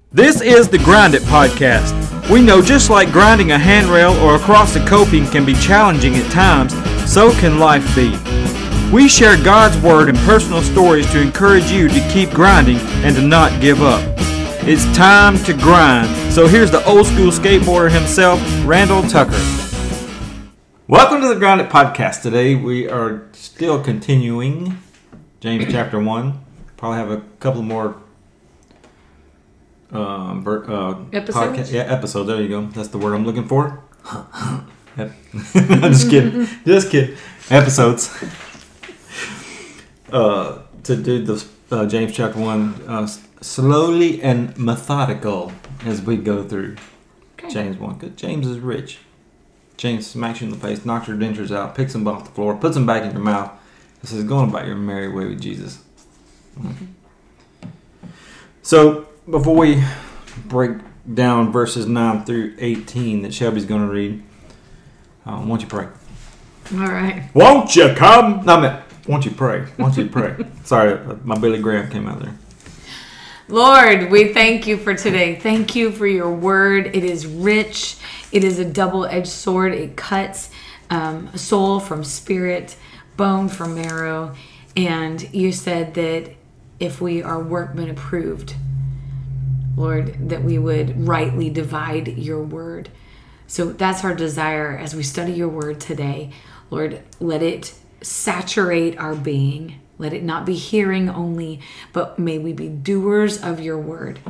This is the Grind It Podcast. We know just like grinding a handrail or across a coping can be challenging at times, so can life be. We share God's Word and personal stories to encourage you to keep grinding and to not give up. It's time to grind, so here's the old school skateboarder himself, Randall Tucker. Welcome to the Grind It Podcast. Today we are still continuing James chapter 1. Probably have a couple more episodes? Episodes. There you go. That's the word I'm looking for. I'm just kidding. Just kidding. Episodes. To do the James chapter 1 slowly and methodical as we go through James 1. Because James is rich. James smacks you in the face, knocks your dentures out, picks them off the floor, puts them back in your mouth. This is going about your merry way with Jesus. So, before we break down verses 9 through 18 that Shelby's going to read, won't you pray? All right. Won't you come? No, I meant, won't you pray? Won't you pray? Sorry, my Billy Graham came out there. Lord, we thank you for today. Thank you for your word. It is rich. It is a double-edged sword. It cuts soul from spirit, bone from marrow. And you said that if we are workmen approved, Lord, that we would rightly divide your word. So that's our desire as we study your word today. Lord, let it saturate our being. Let it not be hearing only, but may we be doers of your word.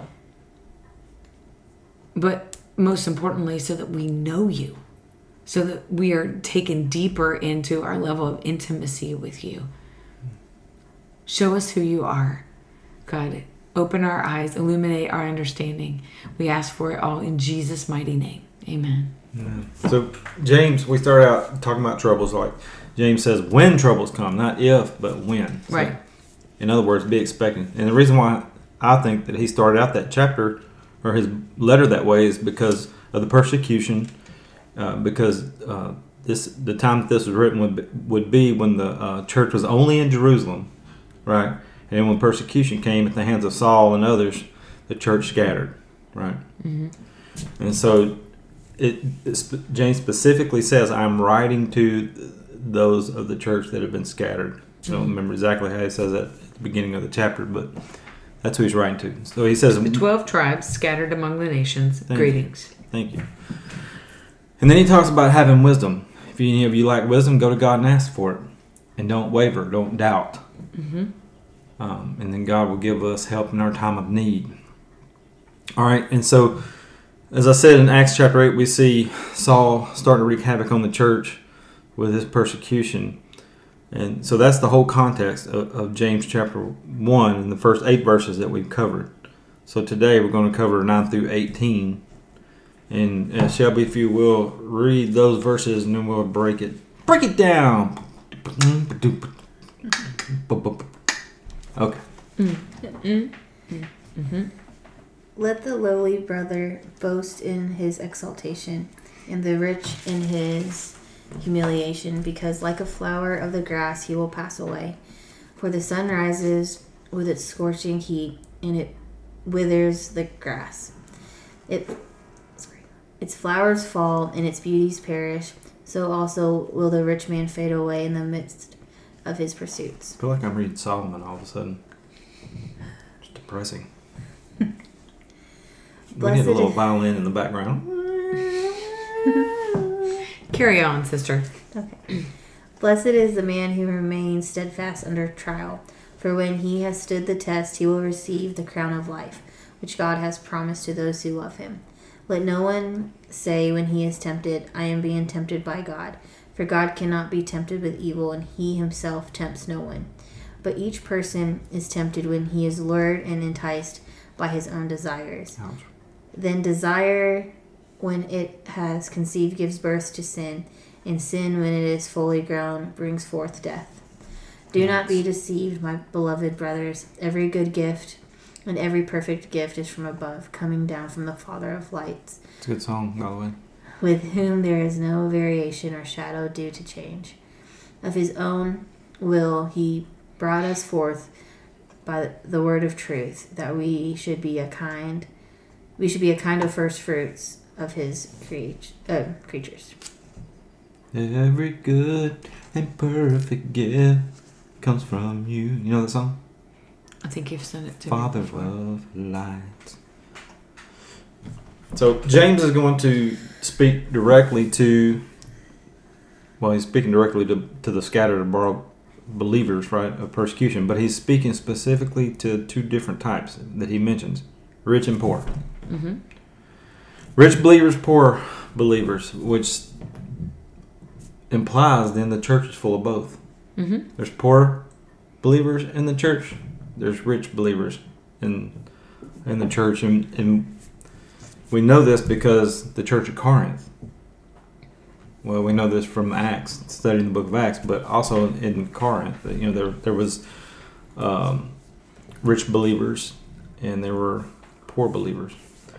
But most importantly, so that we know you, so that we are taken deeper into our level of intimacy with you. Show us who you are, God. Open our eyes, illuminate our understanding. We ask for it all in Jesus' mighty name. Amen. So, James, we start out talking about troubles. Like James says, when troubles come, not if, but when. So, right. In other words, be expectant. And the reason why I think that he started out that chapter or his letter that way is because of the persecution. Because the time that this was written would be when the church was only in Jerusalem, right? And when persecution came at the hands of Saul and others, the church scattered, right? Mm-hmm. And so James specifically says, I'm writing to those of the church that have been scattered. I don't remember exactly how he says that at the beginning of the chapter, but that's who he's writing to. So he says, the 12 tribes scattered among the nations, greetings. Thank you. And then he talks about having wisdom. If any of you lack wisdom, go to God and ask for it. And don't waver, don't doubt. Mm-hmm. And then God will give us help in our time of need. All right, and so, as I said in Acts chapter 8, we see Saul starting to wreak havoc on the church with his persecution. And so that's the whole context of James chapter 1 and the first 8 verses that we've covered. So today we're going to cover 9 through 18. And Shelby, if you will, read those verses and then we'll break it down. Okay. Mm-hmm. Let the lowly brother boast in his exaltation, and the rich in his humiliation, because like a flower of the grass he will pass away. For the sun rises with its scorching heat, and it withers the grass. Its flowers fall, and its beauties perish. So also will the rich man fade away in the midst of his pursuits. I feel like I'm reading Solomon all of a sudden. It's depressing. We need a little violin in the background. Carry on, sister. Okay. Blessed is the man who remains steadfast under trial, for when he has stood the test, he will receive the crown of life, which God has promised to those who love him. Let no one say when he is tempted, I am being tempted by God. For God cannot be tempted with evil, and he himself tempts no one. But each person is tempted when he is lured and enticed by his own desires. Ouch. Then desire, when it has conceived, gives birth to sin, and sin, when it is fully grown, brings forth death. Do not be deceived, my beloved brothers. Every good gift and every perfect gift is from above, coming down from the Father of lights. It's a good song, by the way. With whom there is no variation or shadow due to change. Of his own will he brought us forth by the word of truth, that we should be a kind We should be a kind of first fruits of his creatures. Every good and perfect gift comes from you. You know that song? I think you've sent it to Father me before. of lights. So James is going to speak directly to, well, he's speaking directly to the scattered abroad believers, right, of persecution, but he's speaking specifically to two different types that he mentions, rich and poor. Mm-hmm. Rich believers, poor believers, which implies then the church is full of both. Mm-hmm. There's poor believers in the church. There's rich believers in the church, and we know this because the church at Corinth. Well, we know this from Acts, studying the book of Acts, but also in Corinth, you know, there was rich believers and there were poor believers.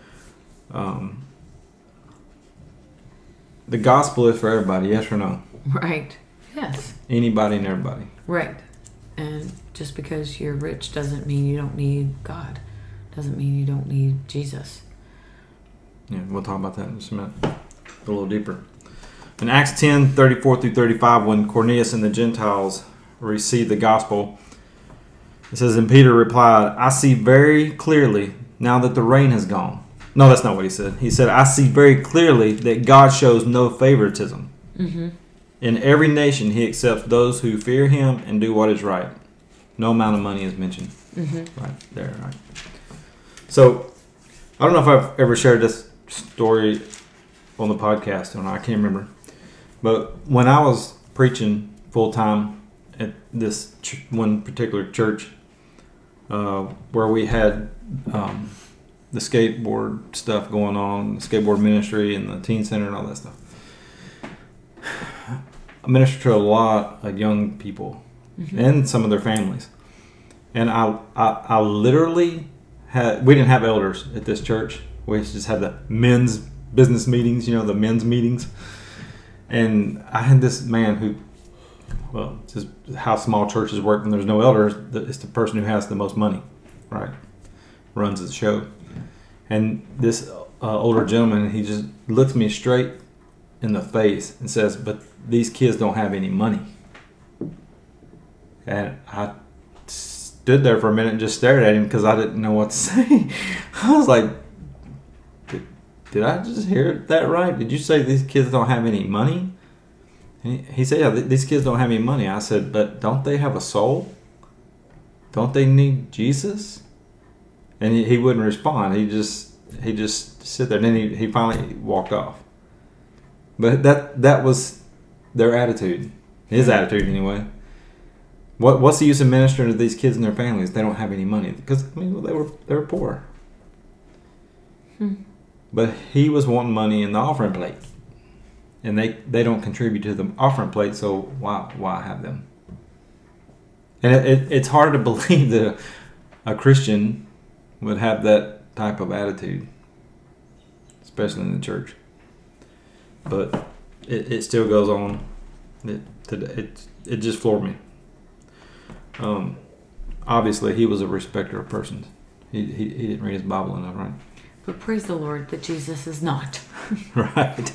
The gospel is for everybody, yes or no? Right. Yes. Anybody and everybody. Right. And just because you're rich doesn't mean you don't need God. Doesn't mean you don't need Jesus. Yeah, we'll talk about that in just a minute. A little deeper. In Acts 10:34-35, when Cornelius and the Gentiles received the gospel, it says, and Peter replied, I see very clearly now that the rain has gone. No, that's not what he said. He said, I see very clearly that God shows no favoritism. Mm-hmm. In every nation, he accepts those who fear him and do what is right. No amount of money is mentioned. Mm-hmm. Right there, right. So, I don't know if I've ever shared this story on the podcast or not. I can't remember. But when I was preaching full-time at this one particular church, where we had the skateboard stuff going on, the skateboard ministry and the teen center and all that stuff, I ministered to a lot of young people and some of their families. And I literally we didn't have elders at this church. We just had the men's business meetings, you know, the men's meetings. And I had this man who, well, just how small churches work when there's no elders, it's the person who has the most money, right? Runs the show. And this older gentleman, he just looks me straight in the face and says, but these kids don't have any money. And I stood there for a minute and just stared at him because I didn't know what to say. I was like, did I just hear that right? Did you say these kids don't have any money? And he said, yeah, these kids don't have any money. I said, but don't they have a soul? Don't they need Jesus? And he wouldn't respond. He just sit there. And then he finally walked off. But that was their attitude. His attitude anyway. What's the use of ministering to these kids and their families? They don't have any money. Because I mean, they were poor. But he was wanting money in the offering plate. And they don't contribute to the offering plate, so why have them? And it's hard to believe that a Christian would have that type of attitude, especially in the church. But it still goes on. It just floored me. Obviously, he was a respecter of persons. He didn't read his Bible enough, right? But praise the Lord that Jesus is not. Right.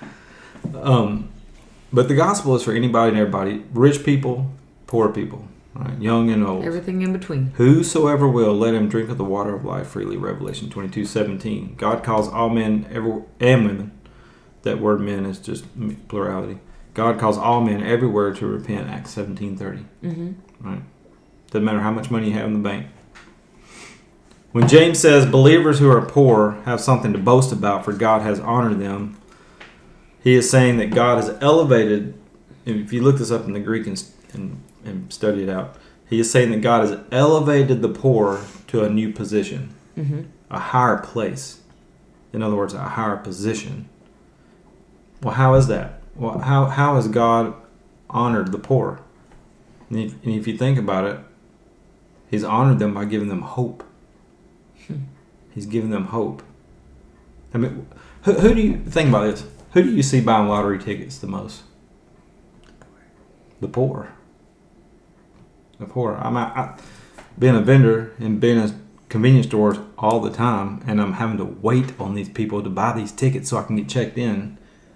But the gospel is for anybody and everybody, rich people, poor people, right? Young and old. Everything in between. Whosoever will, let him drink of the water of life freely, Revelation 22:17. God calls all men and women. That word men is just plurality. God calls all men everywhere to repent, Acts 17:30. Right? Doesn't matter how much money you have in the bank. When James says believers who are poor have something to boast about, for God has honored them, he is saying that God has elevated, if you look this up in the Greek and study it out, he is saying that God has elevated the poor to a new position, a higher place. In other words, a higher position. Well, how is that? Well, how has God honored the poor? And if you think about it, he's honored them by giving them hope. He's giving them hope. I mean, who do you think about this? Who do you see buying lottery tickets the most? The poor. The poor. Being a vendor and being a convenience stores all the time, and I'm having to wait on these people to buy these tickets so I can get checked in.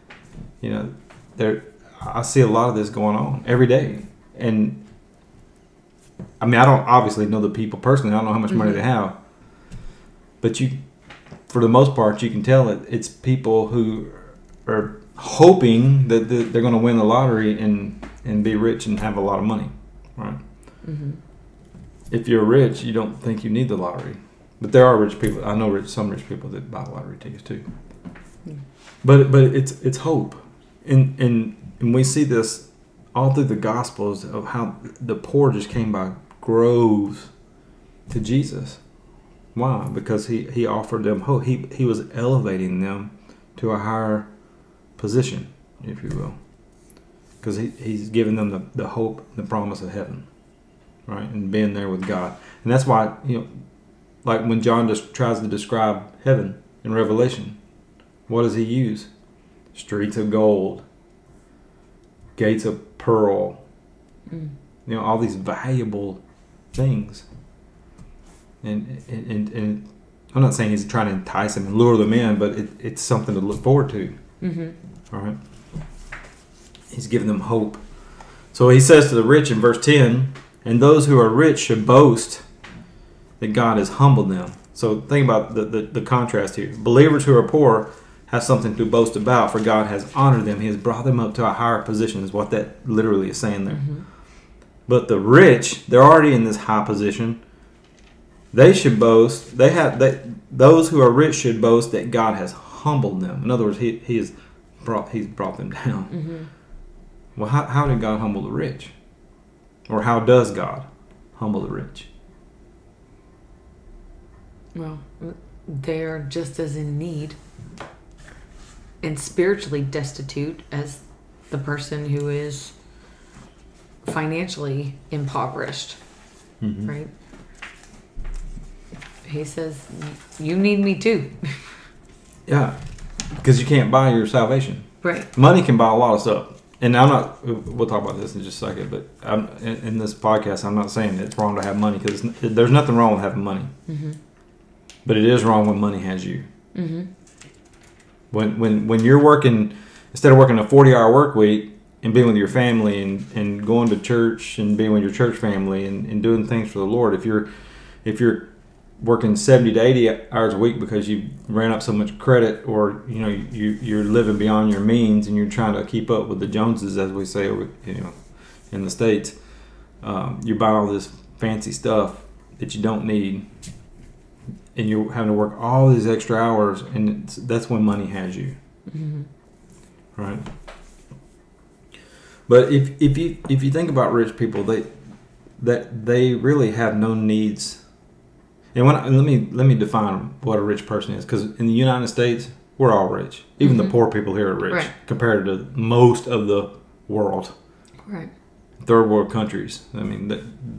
I see a lot of this going on every day, and I mean, I don't obviously know the people personally. I don't know how much money they have, but for the most part, you can tell it's people who are hoping that they're going to win the lottery and be rich and have a lot of money, right? Mm-hmm. If you're rich, you don't think you need the lottery, but there are rich people. I know some rich people that buy lottery tickets too. Mm. But it's hope, and we see this all through the Gospels of how the poor just came by groves to Jesus. Why? Because he offered them hope. He was elevating them to a higher position, if you will, because he's giving them the hope, the promise of heaven, right, and being there with God. And that's why, like when John just tries to describe heaven in Revelation, what does he use? Streets of gold, gates of pearl, all these valuable things. And I'm not saying he's trying to entice them and lure them in, but it's something to look forward to. Mm-hmm. All right. He's giving them hope. So he says to the rich in verse 10, and those who are rich should boast that God has humbled them. So think about the contrast here. Believers who are poor have something to boast about, for God has honored them. He has brought them up to a higher position, is what that literally is saying there. Mm-hmm. But the rich, they're already in this high position. They should boast. Those who are rich should boast that God has humbled them. In other words, he's brought them down. Mm-hmm. Well, how did God humble the rich? Or how does God humble the rich? Well, they're just as in need and spiritually destitute as the person who is financially impoverished, right? He says, you need me too. Yeah, because you can't buy your salvation. Right. Money can buy a lot of stuff. And we'll talk about this in just a second, but in this podcast, I'm not saying it's wrong to have money, because there's nothing wrong with having money. Mm-hmm. But it is wrong when money has you. Mm-hmm. When you're working, instead of working a 40-hour work week and being with your family and going to church and being with your church family and doing things for the Lord, if you're working 70 to 80 hours a week because you ran up so much credit, or you're living beyond your means and you're trying to keep up with the Joneses, as we say, in the States, you're buying all this fancy stuff that you don't need, and you're having to work all these extra hours, and that's when money has you. Mm-hmm. Right? But if you think about rich people, they really have no needs. And let me define what a rich person is, because in the United States, we're all rich. Even the poor people here are rich, right, compared to most of the world. Right. Third world countries. I mean,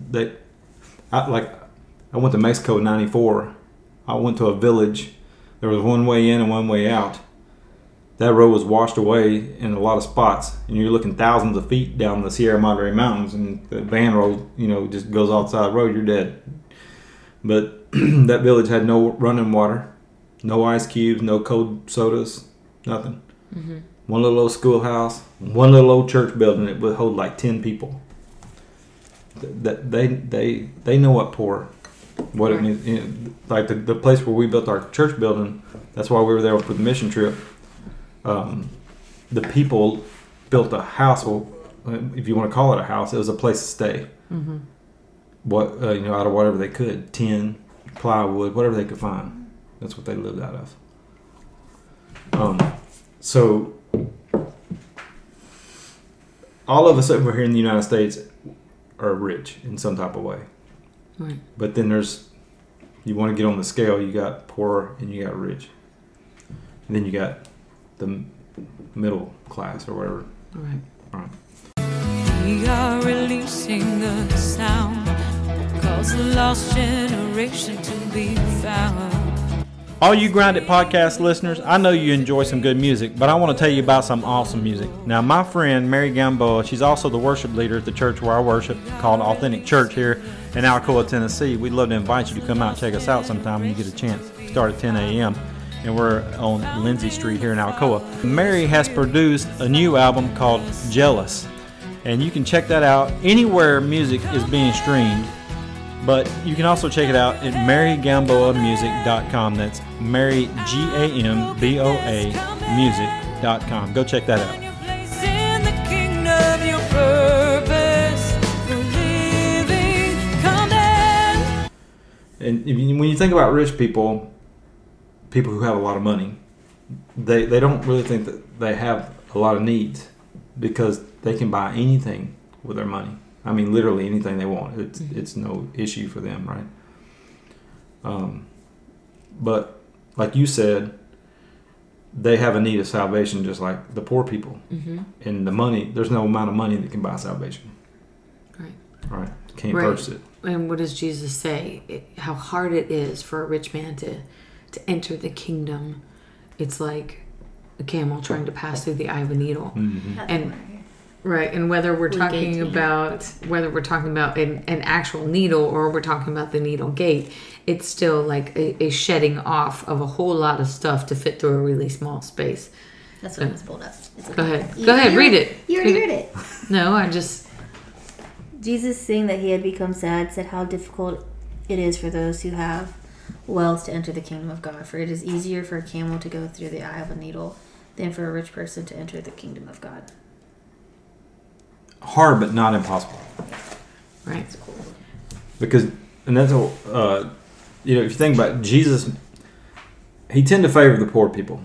I went to Mexico in '94. I went to a village. There was one way in and one way out. That road was washed away in a lot of spots, and you're looking thousands of feet down the Sierra Madre Mountains, and the van road, just goes outside the road. You're dead. But that village had no running water, no ice cubes, no cold sodas, nothing. Mm-hmm. One little old schoolhouse, one little old church building that would hold like 10 people. They know what poor, what it means. Like the place where we built our church building, that's why we were there for the mission trip. The people built a house. Well, if you want to call it a house, it was a place to stay. Mm-hmm. Out of whatever they could, tin, plywood, whatever they could find. That's what they lived out of. So all of us over here in the United States are rich in some type of way. Right. But then you want to get on the scale, you got poor and you got rich. And then you got the middle class or whatever. Right. All right. We are releasing the sound, cause a lost generation to be found. All you Grind It podcast listeners, I know you enjoy some good music, but I want to tell you about some awesome music. Now, my friend Mary Gamboa, she's also the worship leader at the church where I worship, called Authentic Church here in Alcoa, Tennessee. We'd love to invite you to come out and check us out sometime when you get a chance. We start at 10 a.m. and we're on Lindsay Street here in Alcoa. Mary has produced a new album called Jealous, and you can check that out anywhere music is being streamed. But you can also check it out at marygamboamusic.com. That's Mary, Gamboa music.com. Go check that out. In the kingdom, your purpose for living, come in. And when you think about rich people who have a lot of money, they don't really think that they have a lot of needs because they can buy anything with their money. I mean, literally anything they want. It's no issue for them, right? But like you said, they have a need of salvation just like the poor people. Mm-hmm. And the money, there's no amount of money that can buy salvation. Right. Can't purchase it. And what does Jesus say? How hard it is for a rich man to enter the kingdom. It's like a camel trying to pass through the eye of a needle. Mm-hmm. And whether we're talking about an actual needle or we're talking about the needle gate, it's still like a shedding off of a whole lot of stuff to fit through a really small space. That's what I was pulled up. Go ahead, read it. You already read it. No, I just... Jesus, seeing that he had become sad, said how difficult it is for those who have wealth to enter the kingdom of God. For it is easier for a camel to go through the eye of a needle than for a rich person to enter the kingdom of God. Hard, but not impossible. Right. Because, and that's if you think about it, Jesus, he tended to favor the poor people.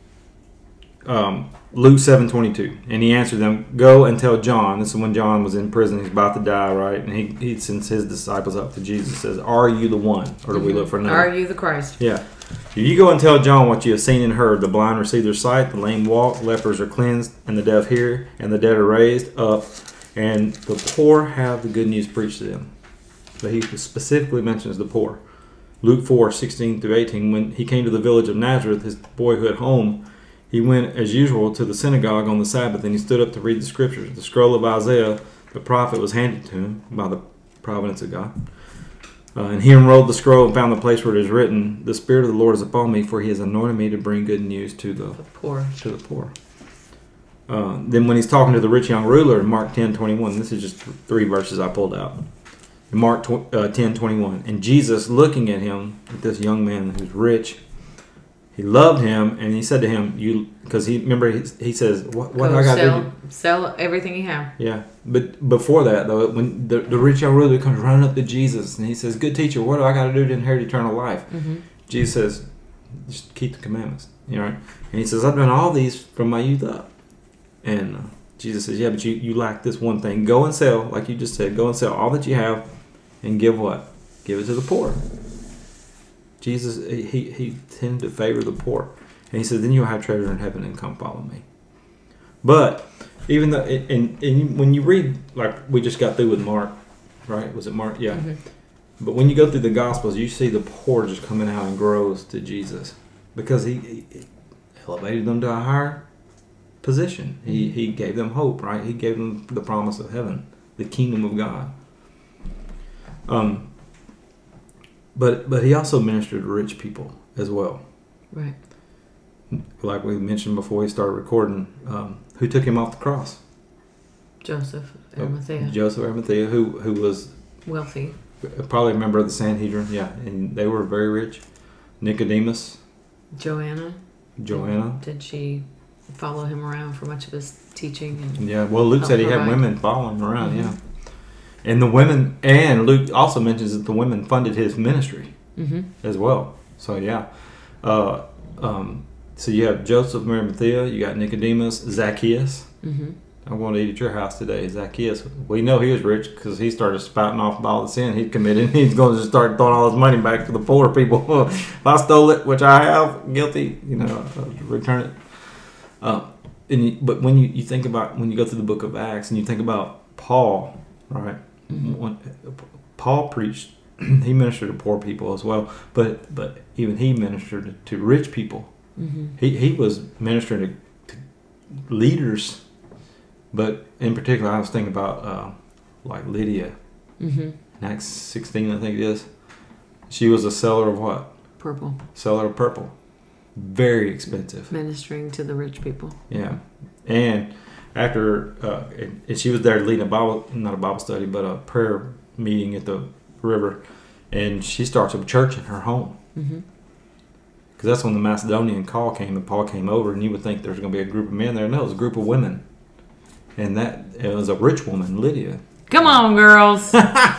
Luke 7:22, and he answered them, "Go and tell John." This is when John was in prison; he's about to die, right? And he sends his disciples up to Jesus. Says, "Are you the one, or do we look for another?" Are you the Christ? Yeah. You go and tell John what you have seen and heard: the blind receive their sight, the lame walk, lepers are cleansed, and the deaf hear, and the dead are raised up, and the poor have the good news preached to them. But he specifically mentions the poor. Luke 4:16-18. When he came to the village of Nazareth, his boyhood home, he went as usual to the synagogue on the Sabbath, and he stood up to read the scriptures. The scroll of Isaiah, the prophet, was handed to him by the providence of God. And he unrolled the scroll and found the place where it is written, "The Spirit of the Lord is upon me, for he has anointed me to bring good news to the poor." Then when he's talking to the rich young ruler in Mark 10:21, this is just 3 verses I pulled out. In Mark 10:21, and Jesus, looking at him, at this young man who's rich, he loved him, and he said to him, because he says, what do I got to do? Sell everything you have. Yeah, but before that, though, when the rich young ruler comes running up to Jesus, and he says, "Good teacher, what do I got to do to inherit eternal life?" Mm-hmm. Jesus says, "Just keep the commandments." And he says, "I've done all these from my youth up." And Jesus says, "Yeah, but you lack this one thing. Go and sell," like you just said, "go and sell all that you have, and give what? Give it to the poor." Jesus, he tended to favor the poor. And he said, "Then you'll have treasure in heaven, and come follow me." But even though, and when you read, like we just got through with Mark, right? Was it Mark? Yeah. Mm-hmm. But when you go through the Gospels, you see the poor just coming out in groves to Jesus because he elevated them to a higher position. He gave them hope, right? He gave them the promise of heaven, the kingdom of God. But he also ministered to rich people as well. Right. Like we mentioned before we started recording, who took him off the cross? Joseph Arimathea. Joseph Arimathea, who was wealthy. Probably a member of the Sanhedrin, yeah. And they were very rich. Nicodemus. Joanna. Did she follow him around for much of his teaching? Yeah, well, Luke said he had women following him around, yeah. And the women, and Luke also mentions that the women funded his ministry as well. So, yeah. So you have Joseph of Arimathea, you got Nicodemus, Zacchaeus. Mm-hmm. I'm going to eat at your house today. Zacchaeus, we know he was rich because he started spouting off all the sin he'd committed. He's going to just start throwing all his money back to the poor people. If I stole it, which I have, guilty, return it. But when you think about, when you go through the book of Acts and you think about Paul, right? Mm-hmm. Paul preached he ministered to poor people as well. But even he ministered to rich people. Mm-hmm. He was ministering to leaders. But in particular, I was thinking about like Lydia. Mm-hmm. In Acts 16, I think it is. She was a seller of what? Purple. Seller of purple. Very expensive. Ministering to the rich people. Yeah. And after, and she was there leading not a Bible study, but a prayer meeting at the river. And she starts a church in her home. Mm-hmm. Because that's when the Macedonian call came and Paul came over, and you would think there was going to be a group of men there. No, it was a group of women. And it was a rich woman, Lydia. Come on, girls.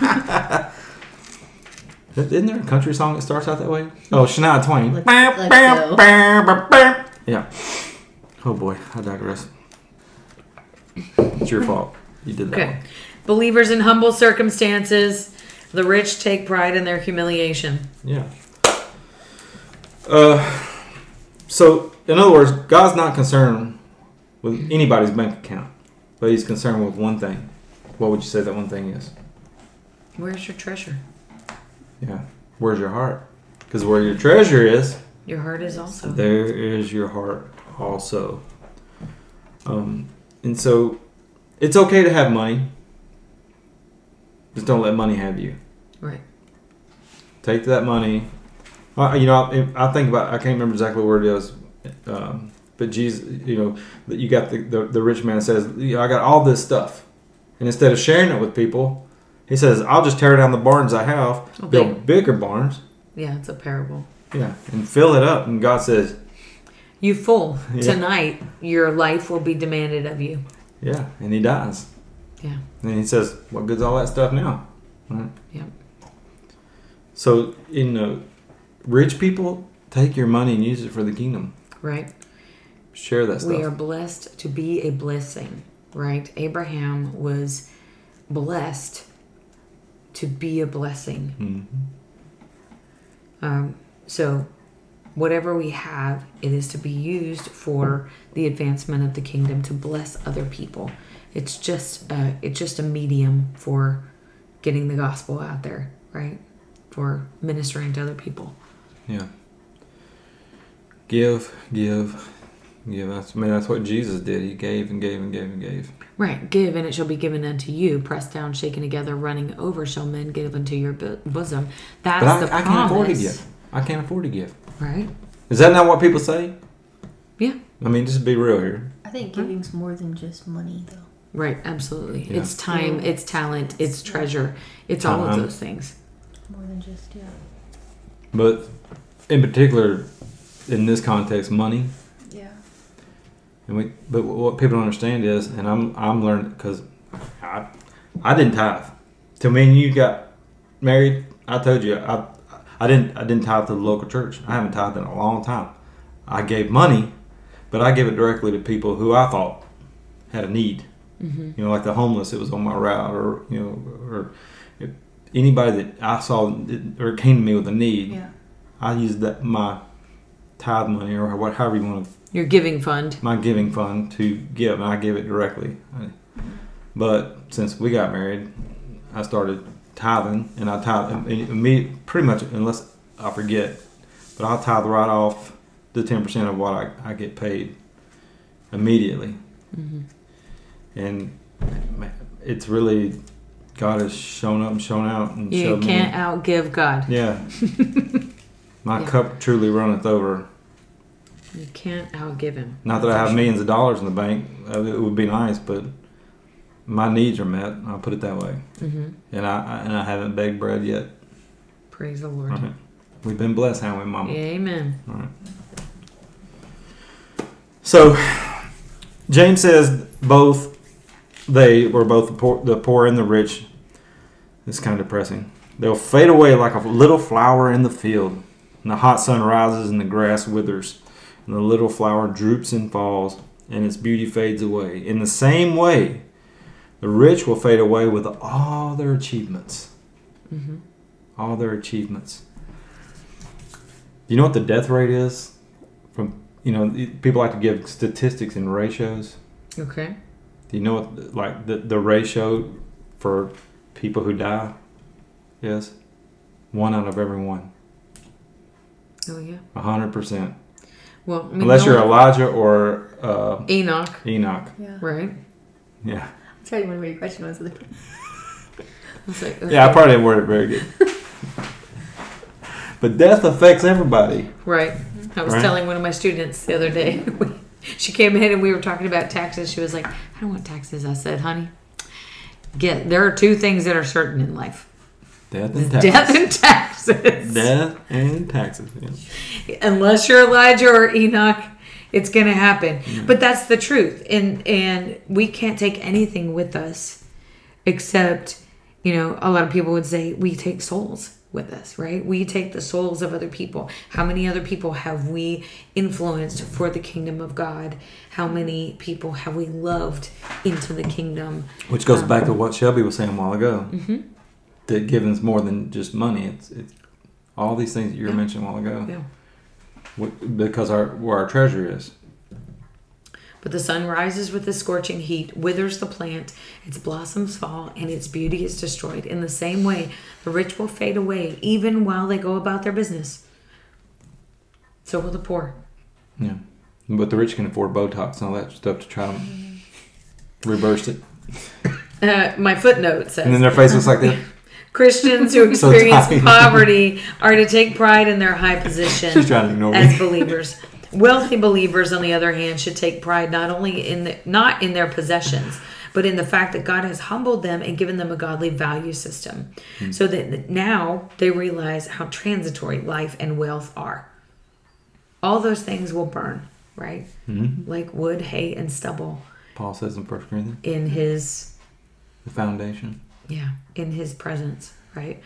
Isn't there a country song that starts out that way? Oh, Shania Twain. Let's go. Yeah. Oh boy, I digress. It's your fault. You did that Okay. one. Believers in humble circumstances. The rich take pride in their humiliation. Yeah. So, in other words, God's not concerned with anybody's bank account, but He's concerned with one thing. What would you say that one thing is? Where's your treasure? Yeah. Where's your heart? Because where your treasure is, Your heart is also. there is your heart also. And so, it's okay to have money. Just don't let money have you. Right. Take that money. I think about, I can't remember exactly where it is, but Jesus, you got the rich man says, I got all this stuff. And instead of sharing it with people, he says, I'll just tear down the barns I have, Okay. build bigger barns, Yeah, it's a parable. yeah, and fill it up. And God says, You fool. Yeah. Tonight, your life will be demanded of you. yeah, and he dies. Yeah. And he says, what good's all that stuff now? Right? Yep. So, rich people, take your money and use it for the kingdom. Right. Share that stuff. We are blessed to be a blessing. Right. Abraham was blessed to be a blessing. Mm-hmm. So whatever we have, it is to be used for the advancement of the kingdom, to bless other people. It's just a medium for getting the gospel out there, right? For ministering to other people. Yeah. Give. That's what Jesus did. He gave and gave and gave and gave. Right. Give, and it shall be given unto you. Pressed down, shaken together, running over, shall men give unto your bosom. That's But the I promise. can't afford to give. I can't afford to give. Right. Is that not what people say? Yeah. I mean, just be real here. I think giving's more than just money, though. Right. Absolutely. Yeah. It's time. It's talent. It's treasure. It's all of Time. those things. More than just, yeah. But in particular, in this context, money. Yeah. But what people don't understand is, and I'm learning because I didn't tithe. Till me and you got married, I told you I didn't tithe to the local church. I haven't tithed in a long time. I gave money, but I gave it directly to people who I thought had a need. Mm-hmm. Like the homeless that was on my route, or anybody that I saw or came to me with a need. Yeah. I used my tithe money or however you want to. Your giving fund. My giving fund to give, and I give it directly. But since we got married, I started tithing, and I tithe me pretty much, unless I forget, but I'll tithe right off the 10% of what I get paid immediately. Mm-hmm. And it's really, God has shown up and shown out and You showed can't me. outgive God. Yeah. My Yeah. cup truly runneth over. You can't outgive Him. Not that I have millions of dollars in the bank. It would be nice, but my needs are met. I'll put it that way. Mm-hmm. And I haven't begged bread yet. Praise the Lord. Right. We've been blessed, haven't we, Mama? Amen. All right. So, James says both the poor and the rich. It's kind of depressing. They'll fade away like a little flower in the field. And the hot sun rises and the grass withers. And the little flower droops and falls, and its beauty fades away. In the same way, the rich will fade away with all their achievements. Mm-hmm. All their achievements. You know what the death rate is? People like to give statistics and ratios. Okay. Do you know what the ratio for people who die is? 1 out of every one. Oh, yeah. 100%. Well, I mean, Unless you're Elijah or Enoch. Enoch. Yeah. Right? Yeah. I'm trying to remember what your question was. I was like, okay. Yeah, I probably didn't word it very good. But death affects everybody. Right. I was Right. telling one of my students the other day. She came in and we were talking about taxes. She was like, I don't want taxes. I said, honey, there are 2 things that are certain in life. Death and taxes. Death and taxes. Death and taxes. Yeah. Unless you're Elijah or Enoch, it's going to happen. But that's the truth. And we can't take anything with us except, a lot of people would say we take souls with us, right? We take the souls of other people. How many other people have we influenced for the kingdom of God? How many people have we loved into the kingdom? Which goes back to what Shelby was saying a while ago. Mm-hmm. That giving's more than just money. It's all these things that you were mentioning a while ago. Yeah. Because where our treasure is. But the sun rises with the scorching heat, withers the plant, its blossoms fall, and its beauty is destroyed. In the same way, the rich will fade away, even while they go about their business. So will the poor. Yeah. But the rich can afford Botox and all that stuff to try to reverse it. My footnote says, And then their face looks like that. Christians who So experience tiny. poverty are to take pride in their high position She's trying to ignore as me. believers. Wealthy believers, on the other hand, should take pride not in their possessions, but in the fact that God has humbled them and given them a godly value system, so that now they realize how transitory life and wealth are. All those things will burn, right? Mm-hmm. Like wood, hay, and stubble Paul says in 1 Corinthians. in his The foundation. in his presence, right?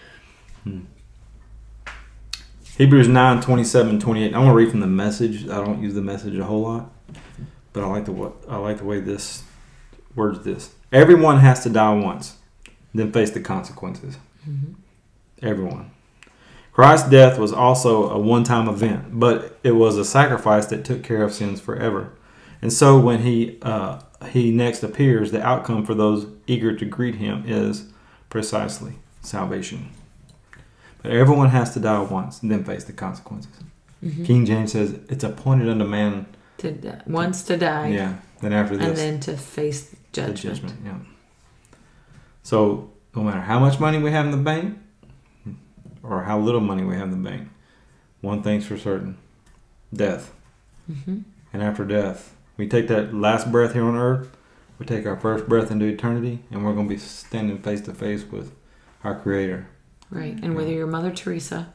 Hebrews 9, 27, 28. I want to read from the Message. I don't use the Message a whole lot. But I like the way this words this. Everyone has to die once, then face the consequences. Mm-hmm. Everyone. Christ's death was also a one-time event, but it was a sacrifice that took care of sins forever. And so when he next appears, the outcome for those eager to greet him is precisely salvation. But everyone has to die once and then face the consequences. Mm-hmm. King James says it's appointed unto man. Once to die, Yeah. Then after this, and then to face the judgment. judgment. Yeah. So no matter how much money we have in the bank, or how little money we have in the bank, one thing's for certain: death. Mm-hmm. And after death, we take that last breath here on earth. We take our first breath into eternity, and we're going to be standing face to face with our Creator. Right, and whether you're Mother Teresa,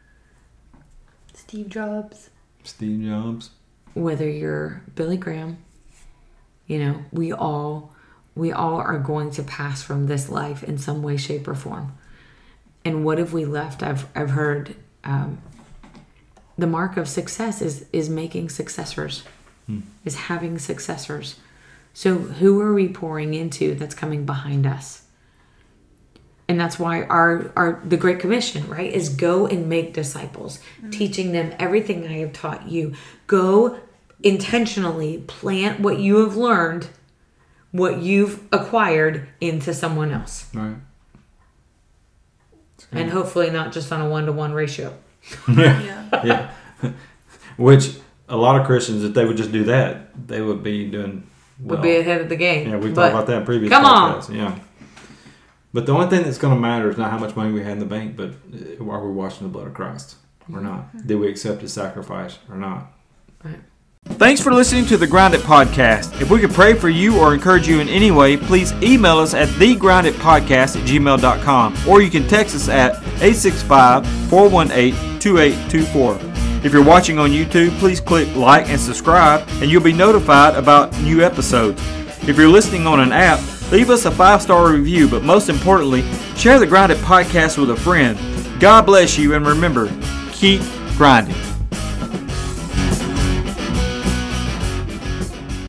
Steve Jobs. Steve Jobs. whether you're Billy Graham, we all are going to pass from this life in some way, shape, or form. And what have we left? I've heard the mark of success is making successors, is having successors. So who are we pouring into that's coming behind us? And that's why the Great Commission, right, is go and make disciples, teaching them everything I have taught you. Go intentionally plant what you have learned, what you've acquired into someone else. Right. And hopefully not just on a 1-to-1 ratio. Yeah. Which a lot of Christians, if they would just do that, they would be doing well. Would be ahead of the game. Yeah, we But talked about that in previous come podcasts. on. Yeah. But the only thing that's going to matter is not how much money we had in the bank, but are we washing the blood of Christ or not? Did we accept his sacrifice or not? Right. Thanks for listening to the Grind It Podcast. If we could pray for you or encourage you in any way, please email us at thegrinditpodcast@gmail.com, or you can text us at 865-418-2824. If you're watching on YouTube, please click like and subscribe, and you'll be notified about new episodes. If you're listening on an app, leave us a 5-star review, but most importantly, share the Grind It Podcast with a friend. God bless you, and remember, keep grinding.